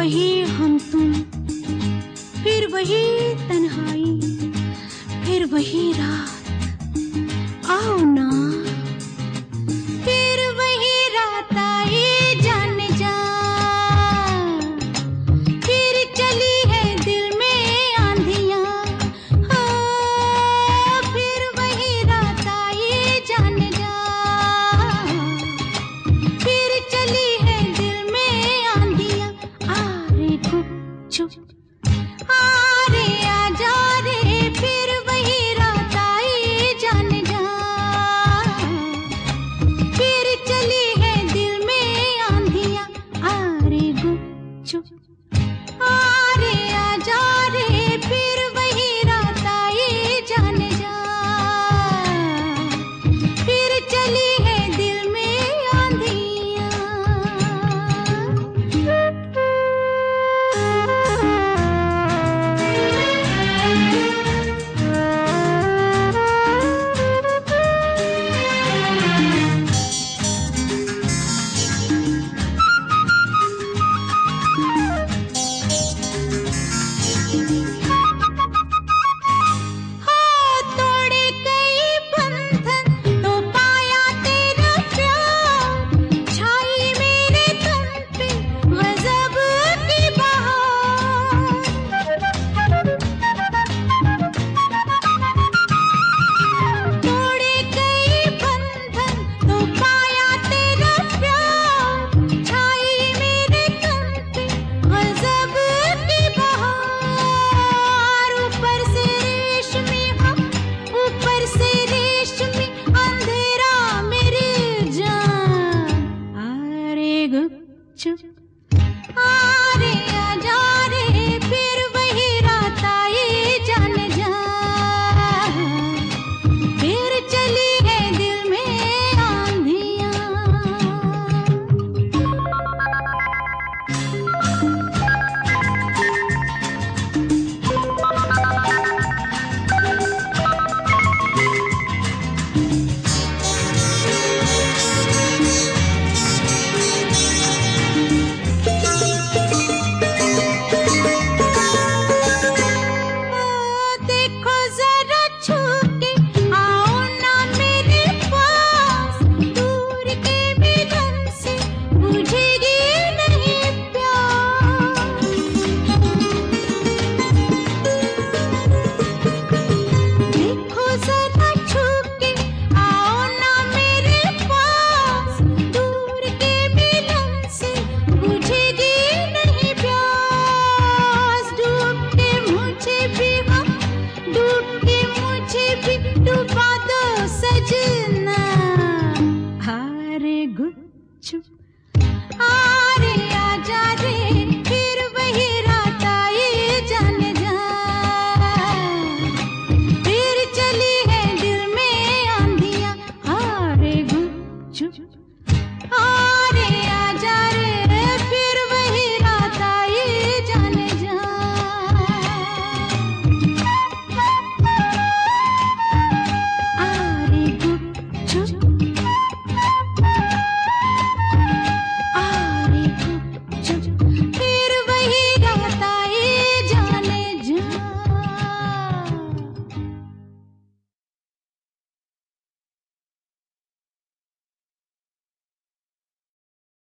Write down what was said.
वही हम तुम, फिर वही तन्हाई, फिर वही रात। आओ ना, फिर वही रात आई जान जा, फिर चली है दिल में आंधियां। हो फिर वही रात आई जान जा, फिर चली है दिल में आंधियां। आ रे गुप चुप, आ रे आजा रे, फिर वही रात आई जान जा, फिर चली है दिल में आंधियां। आ रे गुप चुप, आ रे आजा रे, फिर वही रात आई जान जा, फिर चली है दिल में आंधियां। तोड़े कई बंधन तो पाया तेरा प्यार, छाई मेरे तन पे गजब की बहार। तोड़े कई बंधन तो पाया तेरा प्यार, छाई मेरे तन पे गजब की बहार। ऊपर से रेशमी हम, ऊपर से रेशमी अंधेरा मेरी जान। आ रे गुप चुप, आ रे आजा रे, फिर वही रात आई जान जा, फिर चली है दिल में आंधियां। देखो जरा छू के, आओ ना मेरे पास, दूर के मिलन से बुझेगी नहीं प्यास। देखो जरा छू के, आओ ना मेरे पास, दूर के मिलन से बुझेगी नहीं प्यास। डूब के मुझे भी हम, डूब के मुझे भी डुबा दो सजना। आ रे गुप चुप,